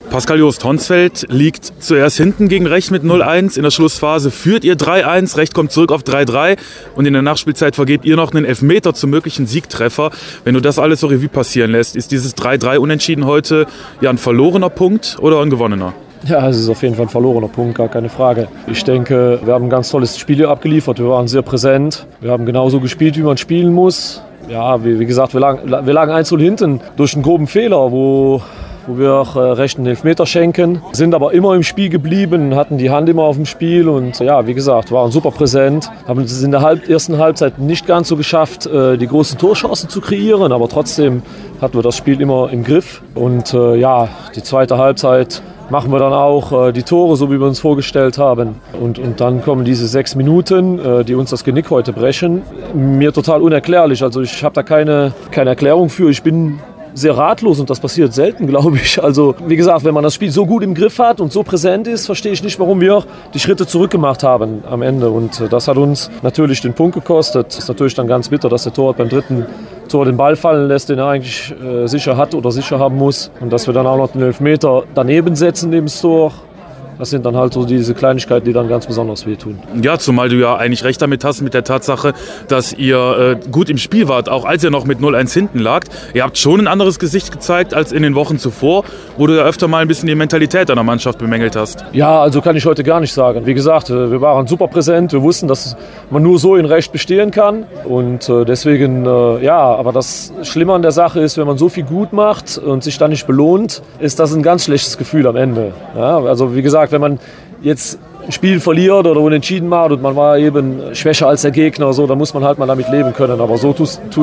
Pascal Jost, Honsfeld liegt zuerst hinten gegen Recht mit 0-1. In der Schlussphase führt ihr 3-1. Recht kommt zurück auf 3-3. Und in der Nachspielzeit vergebt ihr noch einen Elfmeter zum möglichen Siegtreffer. Wenn du das alles so Revue passieren lässt, ist dieses 3-3 Unentschieden heute ja ein verlorener Punkt oder ein gewonnener? Ja, es ist auf jeden Fall ein verlorener Punkt, gar keine Frage. Ich denke, wir haben ein ganz tolles Spiel hier abgeliefert. Wir waren sehr präsent. Wir haben genauso gespielt, wie man spielen muss. Ja, wie gesagt, wir lagen 1-0 hinten durch einen groben Fehler, wo wir auch Recht einen Elfmeter schenken. Sind aber immer im Spiel geblieben, hatten die Hand immer auf dem Spiel und ja, wie gesagt, waren super präsent. Haben es in der ersten Halbzeit nicht ganz so geschafft, die großen Torchancen zu kreieren, aber trotzdem hatten wir das Spiel immer im Griff. Und ja, die zweite Halbzeit machen wir dann auch die Tore, so wie wir uns vorgestellt haben. Und dann kommen diese 6 Minuten, die uns das Genick heute brechen. Mir total unerklärlich. Also ich habe da keine Erklärung für. Ich bin sehr ratlos und das passiert selten, glaube ich. Also wie gesagt, wenn man das Spiel so gut im Griff hat und so präsent ist, verstehe ich nicht, warum wir die Schritte zurückgemacht haben am Ende. Und das hat uns natürlich den Punkt gekostet. Es ist natürlich dann ganz bitter, dass der Torwart beim dritten Tor den Ball fallen lässt, den er eigentlich sicher hat oder sicher haben muss. Und dass wir dann auch noch den Elfmeter daneben setzen neben das Tor. Das sind dann halt so diese Kleinigkeiten, die dann ganz besonders wehtun. Ja, zumal du ja eigentlich recht damit hast mit der Tatsache, dass ihr gut im Spiel wart, auch als ihr noch mit 0-1 hinten lagt. Ihr habt schon ein anderes Gesicht gezeigt als in den Wochen zuvor, wo du ja öfter mal ein bisschen die Mentalität deiner Mannschaft bemängelt hast. Ja, also kann ich heute gar nicht sagen. Wie gesagt, wir waren super präsent. Wir wussten, dass man nur so in Recht bestehen kann. Und deswegen, ja, aber das Schlimme an der Sache ist, wenn man so viel gut macht und sich dann nicht belohnt, ist das ein ganz schlechtes Gefühl am Ende. Ja, also wie gesagt, wenn man jetzt ein Spiel verliert oder unentschieden macht und man war eben schwächer als der Gegner, so, dann muss man halt mal damit leben können. Aber so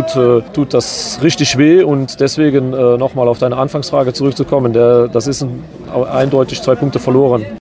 tut das richtig weh und deswegen nochmal auf deine Anfangsfrage zurückzukommen, das ist eindeutig 2 Punkte verloren.